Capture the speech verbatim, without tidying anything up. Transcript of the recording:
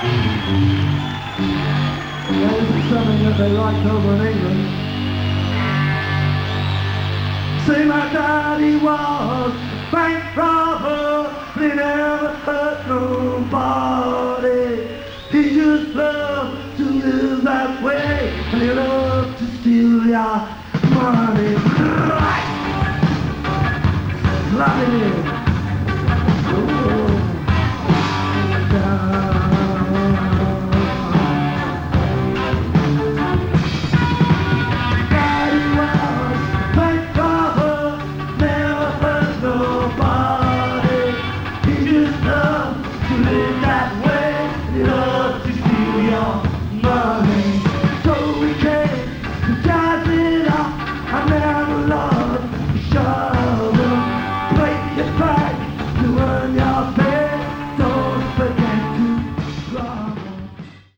This is something that they liked over in England. Say my daddy was a bank robber, but he never hurt nobody. He just loved